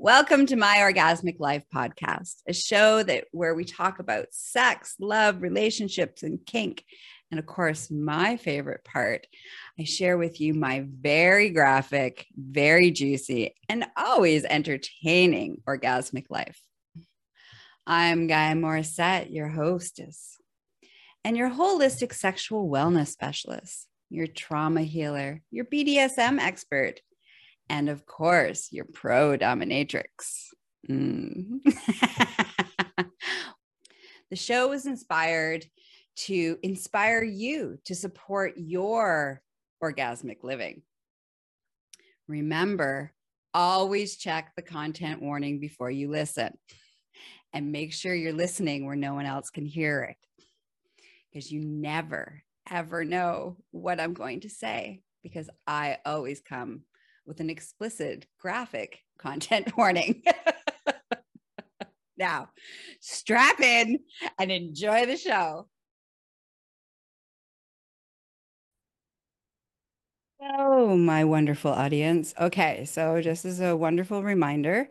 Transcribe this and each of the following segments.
Welcome to My Orgasmic Life podcast, a show where we talk about sex, love, relationships, and kink. And of course, my favorite part, I share with you my very graphic, very juicy, and always entertaining orgasmic life. I'm Gaia Morissette, your hostess, and your holistic sexual wellness specialist, your trauma healer, your BDSM expert, and of course, your pro dominatrix. Mm. The show was inspired to inspire you to support your orgasmic living. Remember, always check the content warning before you listen and make sure you're listening where no one else can hear it, because you never, ever know what I'm going to say, because I always come with an explicit graphic content warning. Now, strap in and enjoy the show. Oh, my wonderful audience. Okay, so just as a wonderful reminder,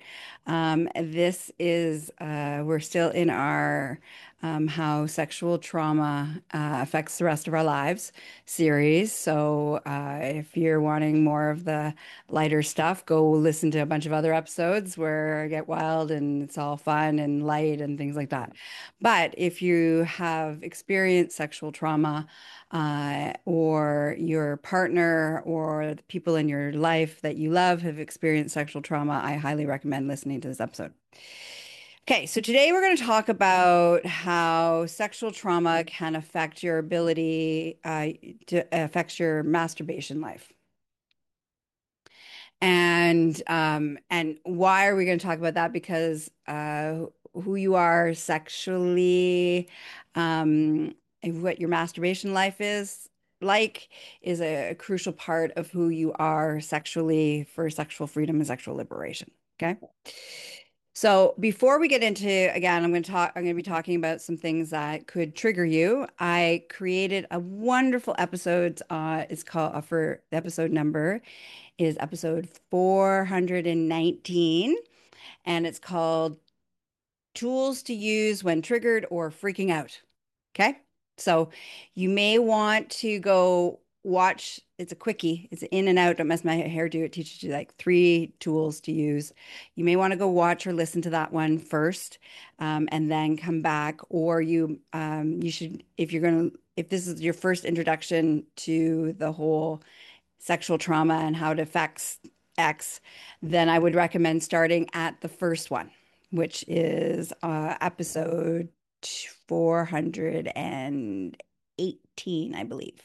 we're still in our How Sexual Trauma Affects the Rest of Our Lives series. So if you're wanting more of the lighter stuff, go listen to a bunch of other episodes where I get wild and it's all fun and light and things like that. But if you have experienced sexual trauma, or your partner or the people in your life that you love have experienced sexual trauma, I highly recommend listening to this episode. Okay, so today we're going to talk about how sexual trauma can affect your ability to affect your masturbation life. And why are we going to talk about that? Because who you are sexually, and what your masturbation life is like is a crucial part of who you are sexually for sexual freedom and sexual liberation. Okay. So before we get into, again, I'm going to be talking about some things that could trigger you. I created a wonderful episode. It's called for the episode number is episode 419, and it's called Tools to Use When Triggered or Freaking Out. Okay. So you may want to go watch. It's a quickie. It's in and out. Don't mess my hair do. It teaches you like 3 tools to use. You may want to go watch or listen to that one first, and then come back. Or you should, if this is your first introduction to the whole sexual trauma and how it affects X, then I would recommend starting at the first one, which is episode 418, I believe.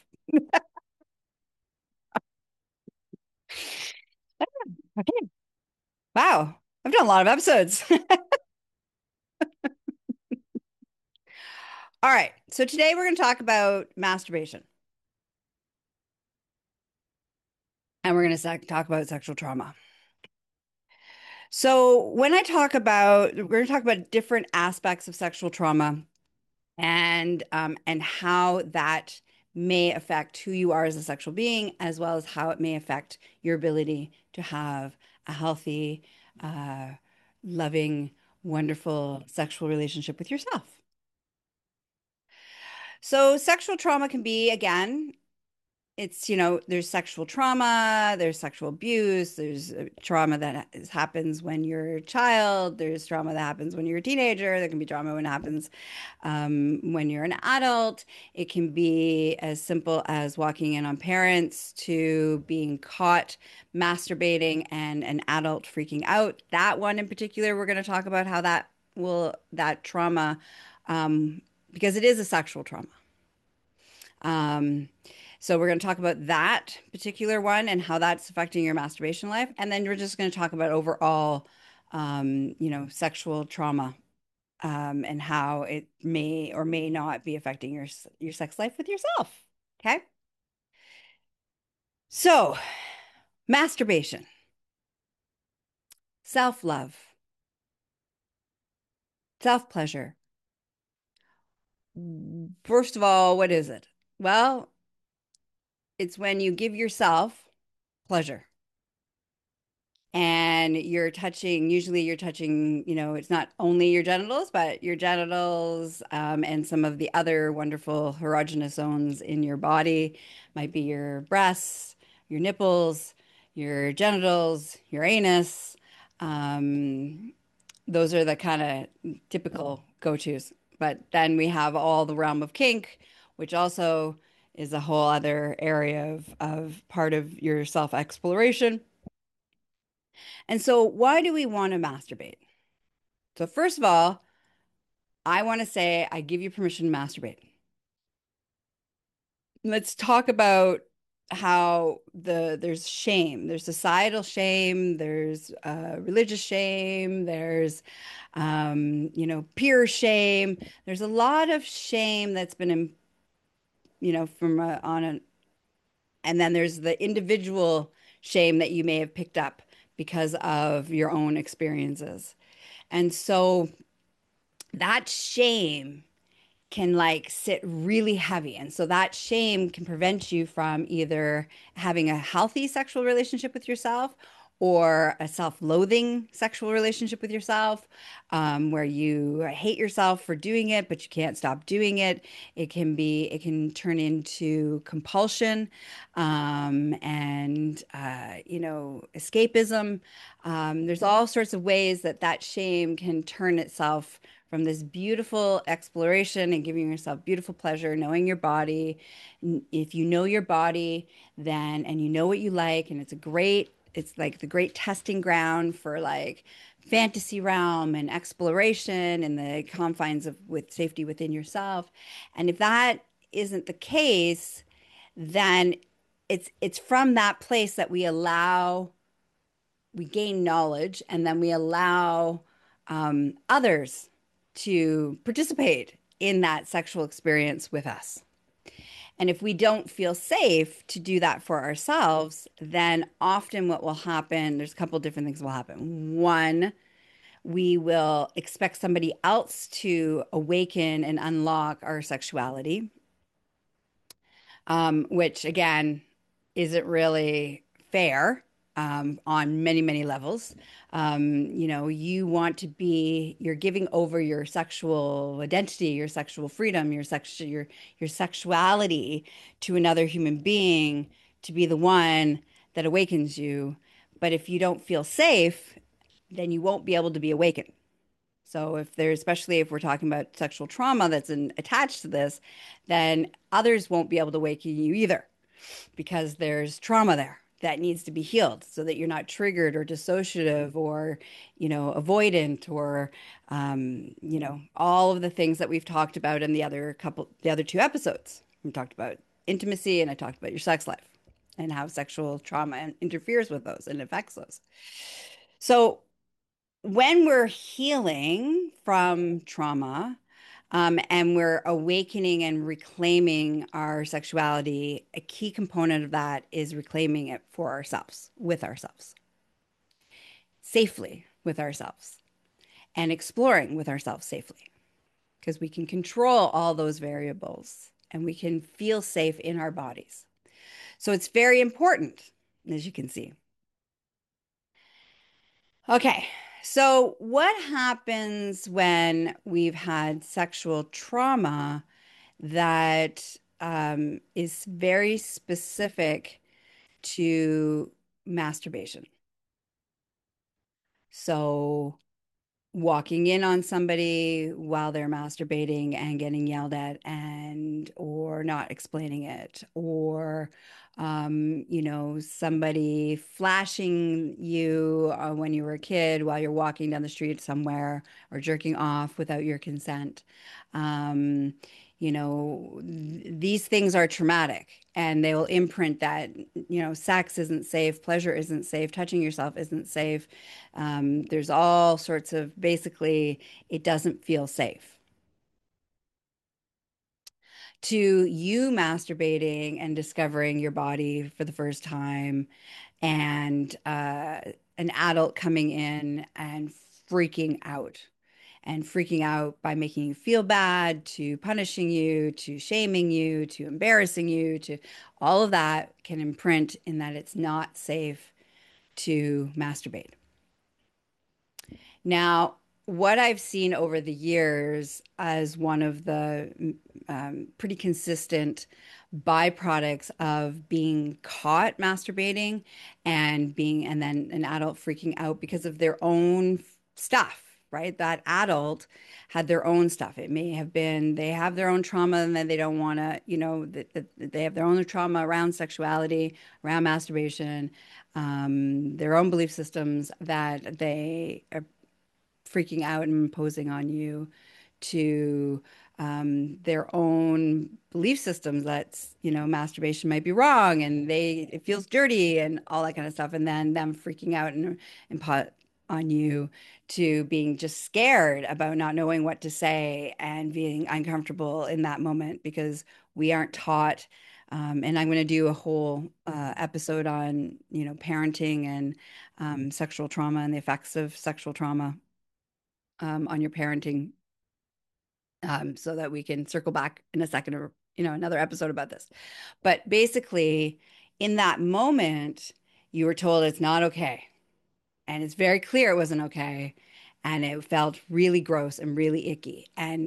Okay. Wow. I've done a lot of episodes. All right. So today we're going to talk about masturbation, and we're going to talk about sexual trauma. So when we're going to talk about different aspects of sexual trauma and how that may affect who you are as a sexual being, as well as how it may affect your ability to have a healthy, loving, wonderful sexual relationship with yourself. So, sexual trauma can be, again, there's sexual trauma, there's sexual abuse, there's trauma that happens when you're a child, there's trauma that happens when you're a teenager, there can be trauma when it happens when you're an adult. It can be as simple as walking in on parents to being caught masturbating and an adult freaking out. That one in particular, we're going to talk about how that trauma, because it is a sexual trauma. Um, so we're going to talk about that particular one and how that's affecting your masturbation life. And then we're just going to talk about overall, sexual trauma, and how it may or may not be affecting your sex life with yourself. Okay. So masturbation, self-love, self-pleasure. First of all, what is it? Well, it's when you give yourself pleasure. And usually you're touching, it's not only your genitals, but your genitals, and some of the other wonderful erogenous zones in your body. Might be your breasts, your nipples, your genitals, your anus. Um, those are the kind of typical go-tos. But then we have all the realm of kink, which also is a whole other area of part of your self-exploration. And so, why do we want to masturbate? So, first of all, I want to say I give you permission to masturbate. Let's talk about how there's shame, there's societal shame, there's religious shame, there's peer shame. There's a lot of shame that's been from on an and then there's the individual shame that you may have picked up because of your own experiences. And so that shame can like sit really heavy. And so that shame can prevent you from either having a healthy sexual relationship with yourself or a self-loathing sexual relationship with yourself, where you hate yourself for doing it, but you can't stop doing it. It can turn into compulsion, and, escapism. There's all sorts of ways that that shame can turn itself from this beautiful exploration and giving yourself beautiful pleasure, knowing your body. If you know your body, then, and you know what you like, and it's like the great testing ground for like fantasy realm and exploration in the confines of with safety within yourself. And if that isn't the case, then it's from that place that we gain knowledge, and then we allow others to participate in that sexual experience with us. And if we don't feel safe to do that for ourselves, then often what will happen, there's a couple different things will happen. One, we will expect somebody else to awaken and unlock our sexuality, which again isn't really fair, on many, many levels. You're giving over your sexual identity, your sexual freedom, your sexuality to another human being to be the one that awakens you. But if you don't feel safe, then you won't be able to be awakened. So especially if we're talking about sexual trauma attached to this, then others won't be able to awaken you either because there's trauma there that needs to be healed so that you're not triggered or dissociative or, avoidant or, all of the things that we've talked about in the other two episodes. We talked about intimacy and I talked about your sex life and how sexual trauma interferes with those and affects those. So when we're healing from trauma, and we're awakening and reclaiming our sexuality, a key component of that is reclaiming it for ourselves, with ourselves, safely with ourselves, and exploring with ourselves safely, because we can control all those variables and we can feel safe in our bodies. So it's very important, as you can see. Okay. So, what happens when we've had sexual trauma that is very specific to masturbation? So, walking in on somebody while they're masturbating and getting yelled at or not explaining it, or somebody flashing you when you were a kid while you're walking down the street somewhere, or jerking off without your consent. um, these things are traumatic, and they will imprint that, sex isn't safe, pleasure isn't safe, touching yourself isn't safe. There's all sorts of, basically, it doesn't feel safe. To you masturbating and discovering your body for the first time, and an adult coming in and freaking out, by making you feel bad, to punishing you, to shaming you, to embarrassing you, to all of that can imprint in that it's not safe to masturbate. Now, what I've seen over the years as one of the pretty consistent byproducts of being caught masturbating and being, and then an adult freaking out because of their own stuff, right? That adult had their own stuff. It may have been they have their own trauma and then they don't want to, that they have their own trauma around sexuality, around masturbation, their own belief systems that they are freaking out and imposing on you to their own belief systems that's, masturbation might be wrong and it feels dirty and all that kind of stuff. And then them freaking out and put on you to being just scared about not knowing what to say and being uncomfortable in that moment because we aren't taught. And I'm going to do a whole episode on, parenting and sexual trauma and the effects of sexual trauma on your parenting, so that we can circle back in a second or, another episode about this. But basically, in that moment, you were told it's not okay. And it's very clear it wasn't okay. And it felt really gross and really icky.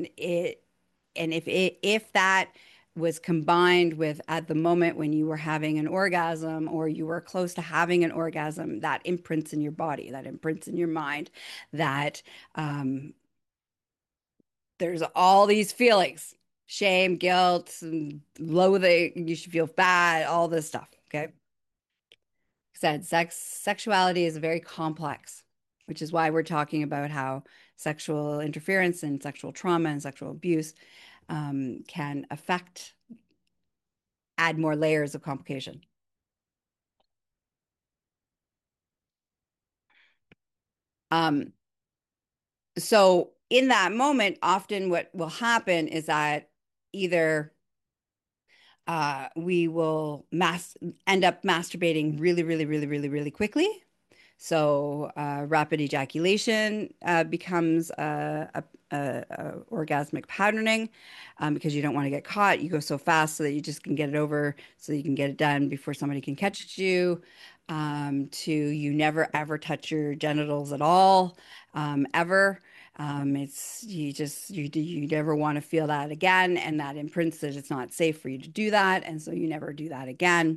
And if that was combined with at the moment when you were having an orgasm or you were close to having an orgasm, that imprints in your body, that imprints in your mind, that there's all these feelings, shame, guilt, and loathing. You should feel bad, all this stuff. Okay. Said sexuality is very complex, which is why we're talking about how sexual interference and sexual trauma and sexual abuse can affect, add more layers of complication. Um, so in that moment, often what will happen is that either we will end up masturbating really, really, really, really, really quickly. So rapid ejaculation becomes a orgasmic patterning because you don't want to get caught. You go so fast so that you just can get it over, so you can get it done before somebody can catch you. To you never ever touch your genitals at all, ever. It's you never want to feel that again, and that imprints that it's not safe for you to do that, and so you never do that again.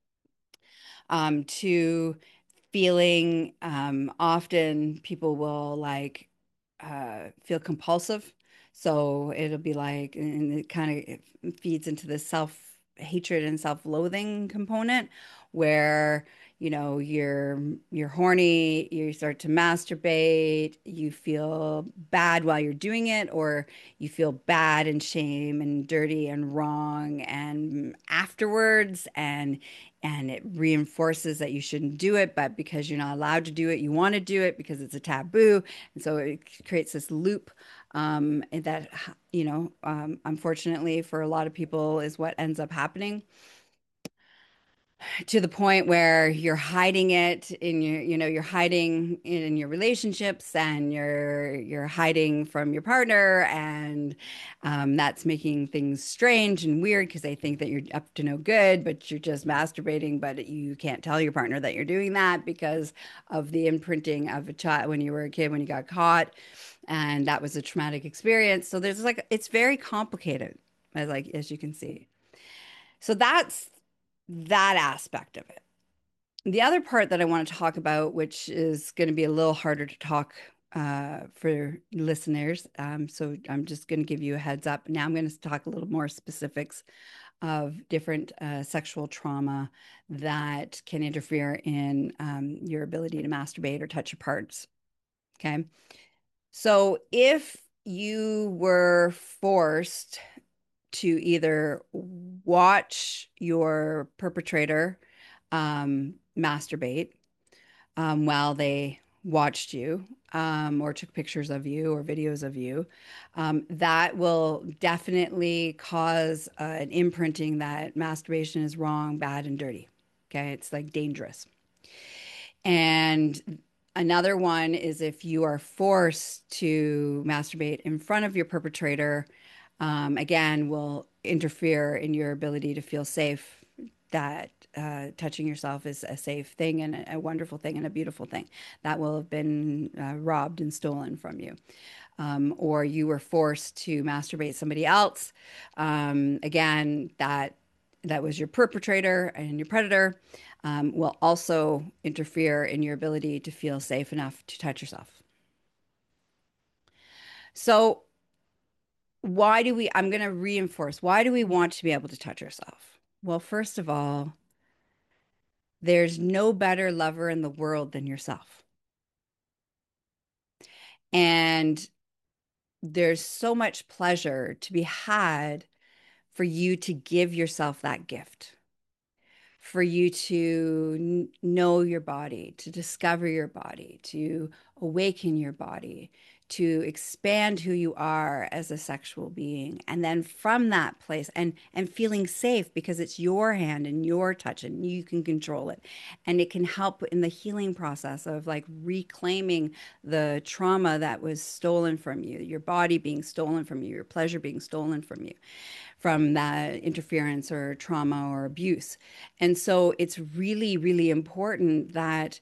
To feeling, often people will like feel compulsive. So it'll be like, and it kind of feeds into the self-hatred and self-loathing component where, you're horny, you start to masturbate, you feel bad while you're doing it, or you feel bad and shame and dirty and wrong and afterwards, and it reinforces that you shouldn't do it, but because you're not allowed to do it, you want to do it because it's a taboo. And so it creates this loop, and that, unfortunately for a lot of people is what ends up happening, to the point where you're hiding it in your, you're hiding it in your relationships and you're hiding from your partner, and that's making things strange and weird because they think that you're up to no good, but you're just masturbating, but you can't tell your partner that you're doing that because of the imprinting of a child when you were a kid, when you got caught, and that was a traumatic experience. So there's like, it's very complicated, as you can see. So that's that aspect of it. The other part that I want to talk about, which is going to be a little harder to talk for listeners, so I'm just going to give you a heads up. Now I'm going to talk a little more specifics of different sexual trauma that can interfere in your ability to masturbate or touch your parts. Okay. So if you were forced to either watch your perpetrator masturbate while they watched you, or took pictures of you or videos of you, that will definitely cause an imprinting that masturbation is wrong, bad, and dirty. Okay, it's like dangerous. And another one is if you are forced to masturbate in front of your perpetrator, again, will interfere in your ability to feel safe, that touching yourself is a safe thing and a wonderful thing and a beautiful thing that will have been robbed and stolen from you. Or you were forced to masturbate somebody else. Again, that was your perpetrator and your predator, will also interfere in your ability to feel safe enough to touch yourself. So, I'm going to reinforce, why do we want to be able to touch ourselves? Well, first of all, there's no better lover in the world than yourself. And there's so much pleasure to be had for you to give yourself that gift, for you to know your body, to discover your body, to awaken your body, to expand who you are as a sexual being. And then from that place and feeling safe because it's your hand and your touch and you can control it. And it can help in the healing process of like reclaiming the trauma that was stolen from you, your body being stolen from you, your pleasure being stolen from that interference or trauma or abuse. And so it's really, really important that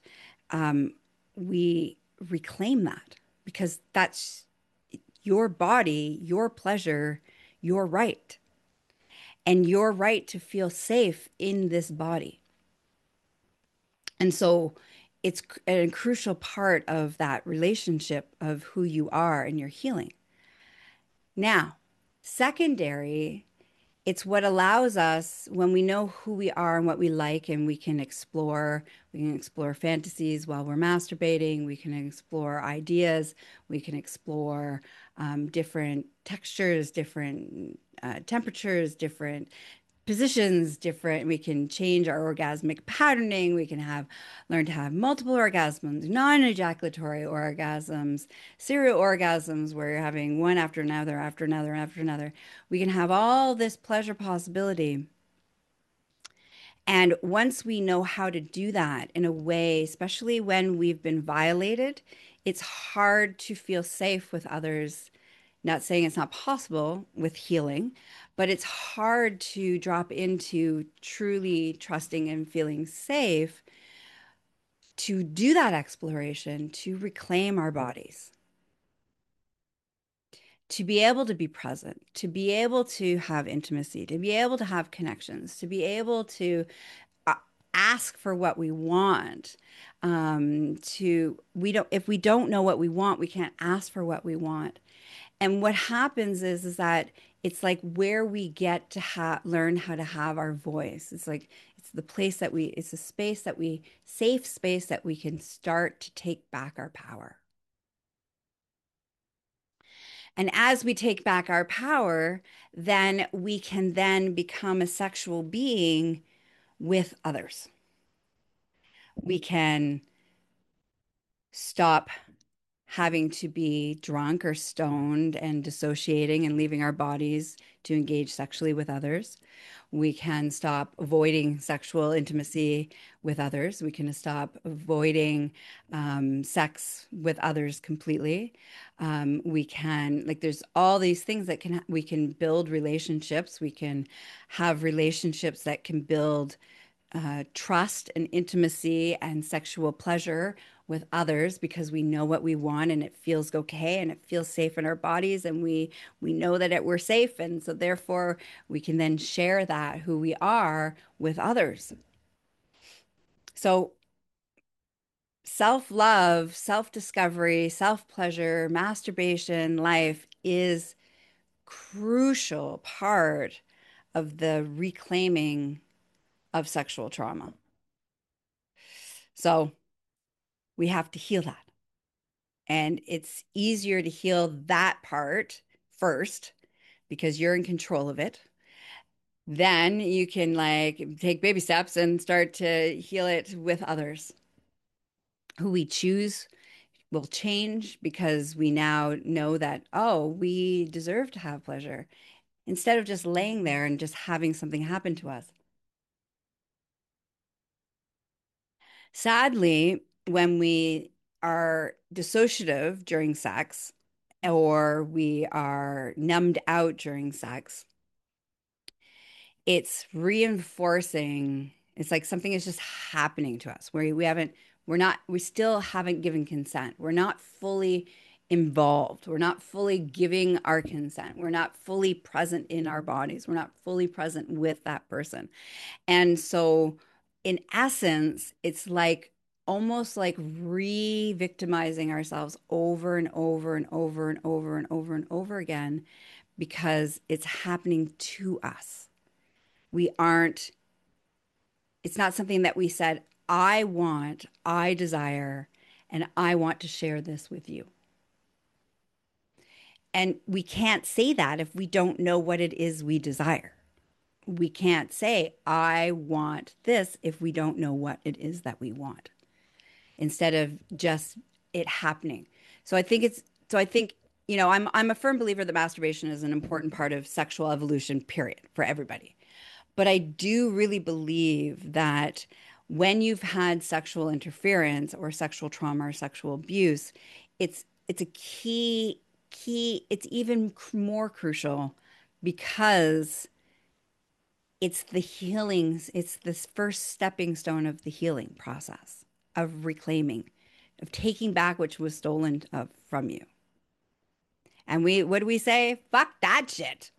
we reclaim that because that's your body, your pleasure, your right, and your right to feel safe in this body. And so it's a crucial part of that relationship of who you are and your healing. Now, secondary, it's what allows us when we know who we are and what we like, and we can explore fantasies while we're masturbating. We can explore ideas. We can explore different textures, different temperatures, different positions, different. We can change our orgasmic patterning. We can learn to have multiple orgasms, non-ejaculatory orgasms, serial orgasms where you're having one after another, after another, after another. We can have all this pleasure possibility. And once we know how to do that in a way, especially when we've been violated, it's hard to feel safe with others. Not saying it's not possible with healing, but it's hard to drop into truly trusting and feeling safe to do that exploration, to reclaim our bodies, to be able to be present, to be able to have intimacy, to be able to have connections, to be able to uh, ask for what we want. We don't, if we don't know what we want, we can't ask for what we want. And what happens is that it's like where we get to learn how to have our voice. It's like it's the place that it's a space that safe space that we can start to take back our power. And as we take back our power, then we can then become a sexual being with others. We can stop having to be drunk or stoned and dissociating and leaving our bodies to engage sexually with others. We can stop avoiding sexual intimacy with others. We can stop avoiding sex with others completely. We can, like, there's all these things that we can build relationships. We can have relationships that can build trust and intimacy and sexual pleasure with others because we know what we want and it feels okay and it feels safe in our bodies and we know that we're safe and so therefore we can then share that who we are with others. So self-love, self-discovery, self-pleasure, masturbation, life is crucial part of the reclaiming of sexual trauma. So we have to heal that. And it's easier to heal that part first because you're in control of it. Then you can like take baby steps and start to heal it with others. Who we choose will change because we now know that, oh, we deserve to have pleasure instead of just laying there and just having something happen to us. Sadly, when we are dissociative during sex or we are numbed out during sex, it's reinforcing. It's like something is just happening to us where we still haven't given consent. We're not fully involved. We're not fully giving our consent. We're not fully present in our bodies. We're not fully present with that person. And so, in essence, it's like almost like re-victimizing ourselves over and over and over and over and over and over again because it's happening to us. We aren't, it's not something that we said, I want, I desire, and I want to share this with you. And we can't say that if we don't know what it is we desire. We can't say, I want this if we don't know what it is that we want, instead of just it happening. So I think it's, so I think, I'm a firm believer that masturbation is an important part of sexual evolution, period, for everybody. But I do really believe that when you've had sexual interference or sexual trauma or sexual abuse, it's a it's even more crucial because it's the healings, it's this first stepping stone of the healing process of reclaiming, of taking back which was stolen from you. And what do we say? Fuck that shit.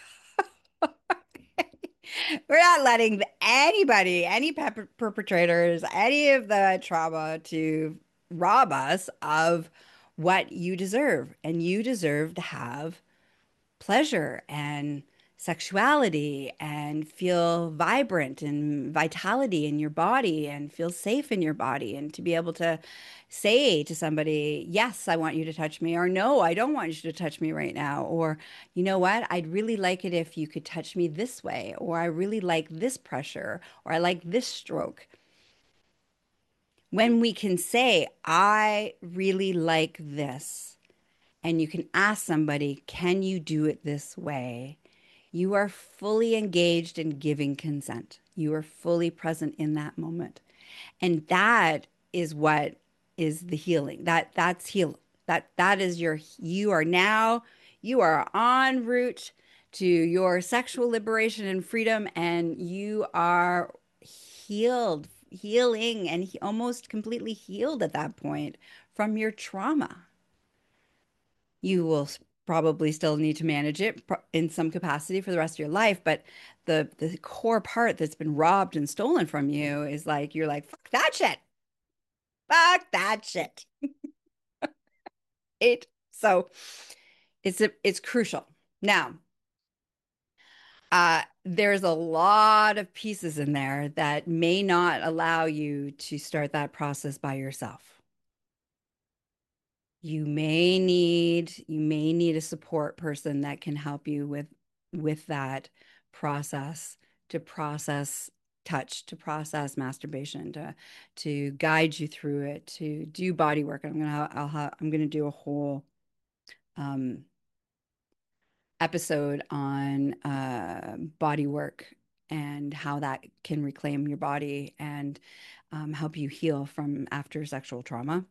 We're not letting anybody, any perpetrators, any of the trauma to rob us of what you deserve. And you deserve to have pleasure and sexuality and feel vibrant and vitality in your body and feel safe in your body and to be able to say to somebody, yes, I want you to touch me, or no, I don't want you to touch me right now, or you know what, I'd really like it if you could touch me this way, or I really like this pressure, or I like this stroke. When we can say, I really like this, and you can ask somebody, can you do it this way? You are fully engaged in giving consent. You are fully present in that moment. And that is what is the healing. That's heal. That is you are now, you are en route to your sexual liberation and freedom, and you are healing and almost completely healed at that point from your trauma. You will probably still need to manage it in some capacity for the rest of your life, but the core part that's been robbed and stolen from you is like you're like, fuck that shit. Fuck that shit. So it's crucial. Now, there's a lot of pieces in there that may not allow you to start that process by yourself. You may need a support person that can help you with that process, to process touch, to process masturbation, to guide you through it, to do body work. I'm gonna do a whole um episode on body work and how that can reclaim your body and help you heal from after sexual trauma.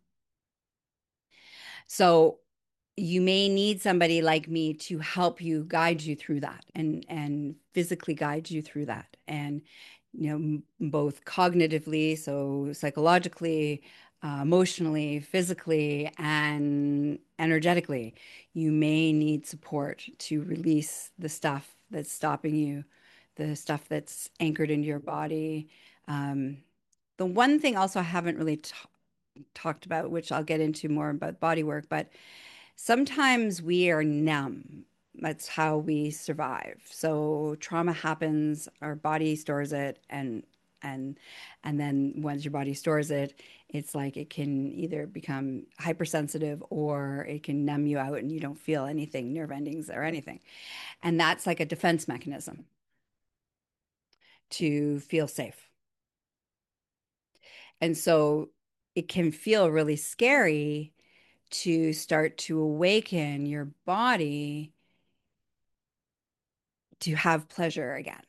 So you may need somebody like me to help you guide you through that and physically guide you through that, and both cognitively, so psychologically, emotionally, physically, and energetically. You may need support to release the stuff that's stopping you, the stuff that's anchored into your body. um, the one thing also I haven't really talked about, which I'll get into more about body work, but sometimes we are numb. That's how we survive. So trauma happens, our body stores it, and and then once your body stores it, it's like it can either become hypersensitive or it can numb you out and you don't feel anything, nerve endings or anything. And that's like a defense mechanism to feel safe. And so it can feel really scary to start to awaken your body to have pleasure again.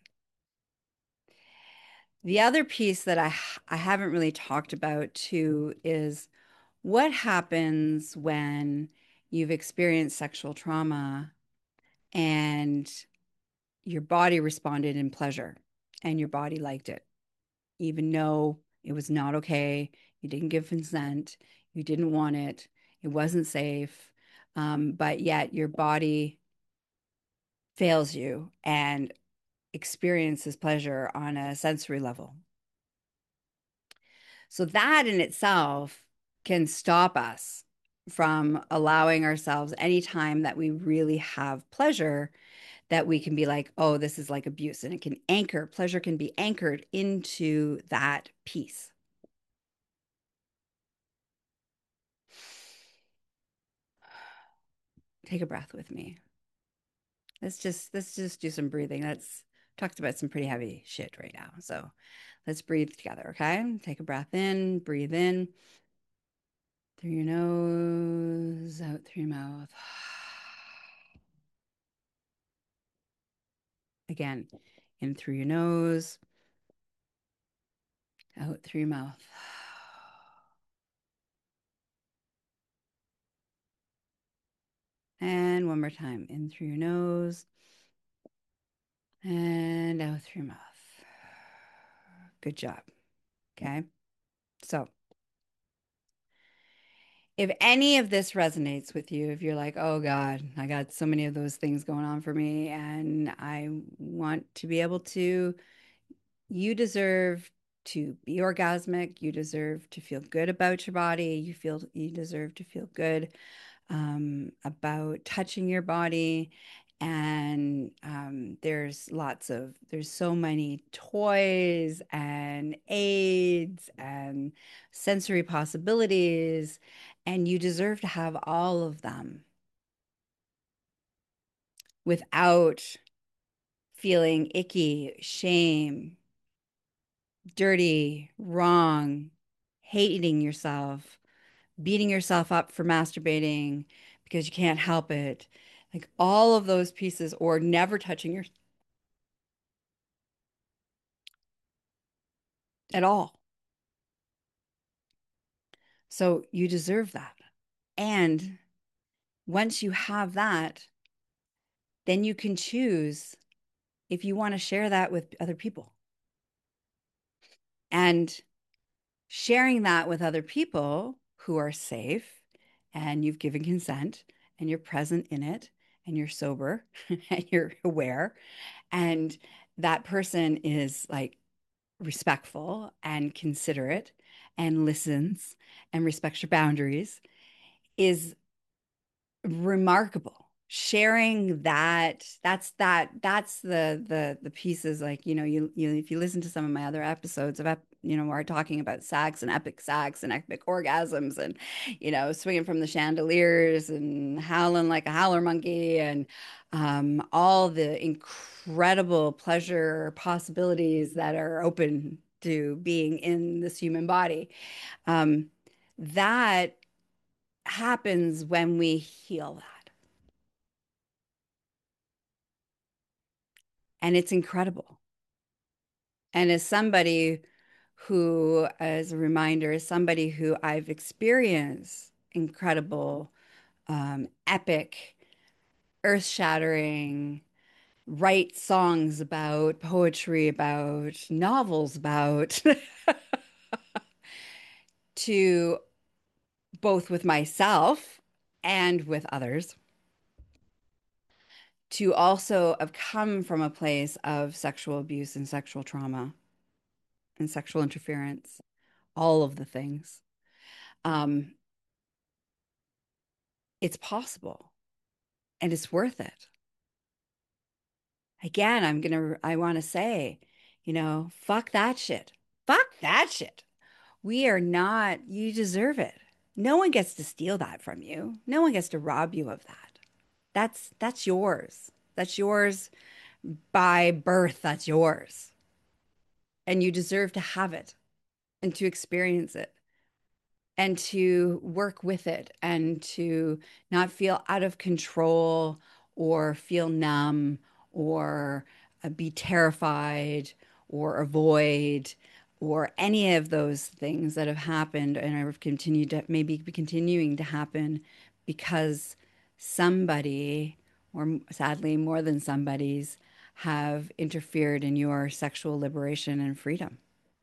The other piece that I haven't really talked about too is what happens when you've experienced sexual trauma and your body responded in pleasure and your body liked it, even though it was not okay. You didn't give consent, you didn't want it, it wasn't safe, but yet your body fails you and experiences pleasure on a sensory level. So that in itself can stop us from allowing ourselves anytime that we really have pleasure that we can be like, oh, this is like abuse. And it can anchor, pleasure can be anchored into that piece. Take a breath with me. Let's just do some breathing. That's talked about some pretty heavy shit right now. So let's breathe together, okay? Take a breath in through your nose, out through your mouth. Again, in through your nose, out through your mouth. And one more time, in through your nose and out through your mouth. Good job. Okay. So if any of this resonates with you, if you're like, oh God, I got so many of those things going on for me, and I want to be able to, you deserve to be orgasmic. You deserve to feel good about your body. You deserve to feel good about touching your body. And there's so many toys and aids and sensory possibilities, and you deserve to have all of them without feeling icky, shame, dirty, wrong, hating yourself, beating yourself up for masturbating because you can't help it. Like all of those pieces, or never touching your at all. So you deserve that. And once you have that, then you can choose if you want to share that with other people. And sharing that with other people who are safe and you've given consent and you're present in it and you're sober and you're aware, and that person is like respectful and considerate and listens and respects your boundaries, is remarkable. Sharing that's the pieces, like, you if you listen to some of my other episodes of where I'm talking about sex and epic orgasms and swinging from the chandeliers and howling like a howler monkey and all the incredible pleasure possibilities that are open to being in this human body. Um, that happens when we heal that. And it's incredible. And as somebody who, as a reminder, as somebody who I've experienced incredible, epic, earth-shattering, write songs about, poetry about, novels about, to both with myself and with others, to also have come from a place of sexual abuse and sexual trauma and sexual interference, all of the things. Um, it's possible and it's worth it. Again, I want to say, fuck that shit. Fuck that shit. We are not, you deserve it. No one gets to steal that from you. No one gets to rob you of that. That's yours. That's yours by birth. That's yours. And you deserve to have it and to experience it and to work with it and to not feel out of control or feel numb or be terrified or avoid or any of those things that have happened and are continued to maybe be continuing to happen because somebody, or sadly more than somebody's, have interfered in your sexual liberation and freedom.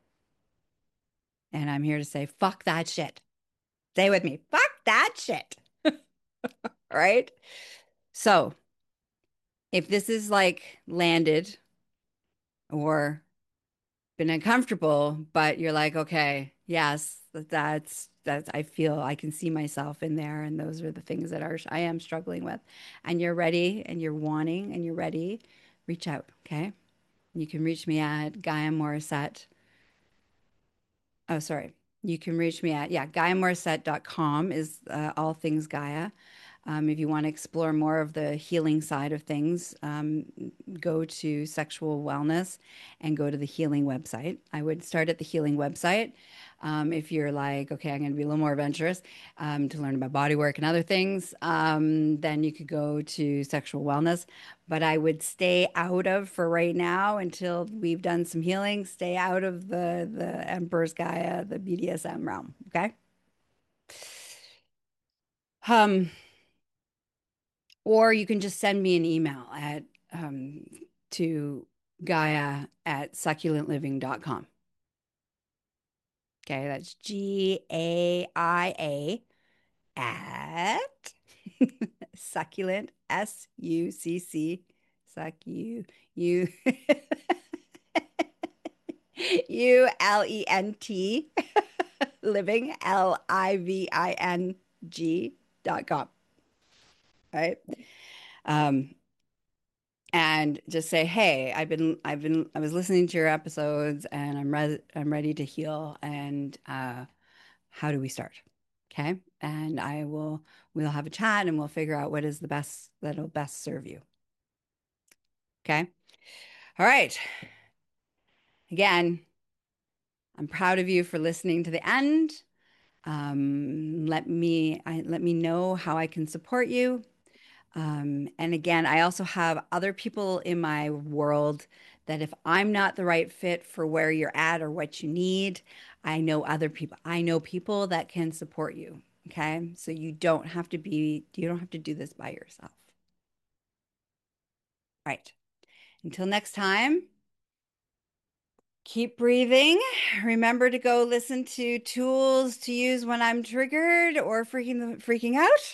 And I'm here to say, fuck that shit. Stay with me. Fuck that shit. All right. So if this is like landed or been uncomfortable, but you're like, okay, yes, that's I feel I can see myself in there, and those are the things that are I am struggling with, and you're ready, and you're wanting, and you're ready, reach out, okay? You can reach me at Gaia Morissette. Oh, sorry. You can reach me at, yeah, GaiaMorissette.com is all things Gaia. If you want to explore more of the healing side of things, go to sexual wellness and go to the healing website. I would start at the healing website. If you're like, okay, I'm going to be a little more adventurous to learn about body work and other things, then you could go to sexual wellness. But I would stay out of, for right now, until we've done some healing, stay out of the Emperor's Gaia, the BDSM realm. Okay. Um, Or you can just send me an email at to Gaia at succulentliving.com. Okay, that's GAIA at succulent SUCC ULENT living LIVING.com. Right. Um, and just say, "Hey, I was listening to your episodes, and I'm ready to heal. And how do we start?" Okay, and we'll have a chat, and we'll figure out what is the best that'll best serve you. Okay, all right. Again, I'm proud of you for listening to the end. Let me know how I can support you. And again, I also have other people in my world that if I'm not the right fit for where you're at or what you need, I know other people. I know people that can support you. Okay. So you don't have to do this by yourself. Right. Until next time, keep breathing. Remember to go listen to tools to use when I'm triggered or freaking out.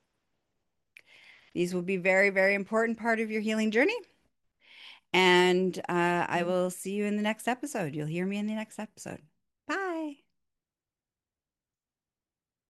These will be very, very important part of your healing journey. And I will see you in the next episode. You'll hear me in the next episode.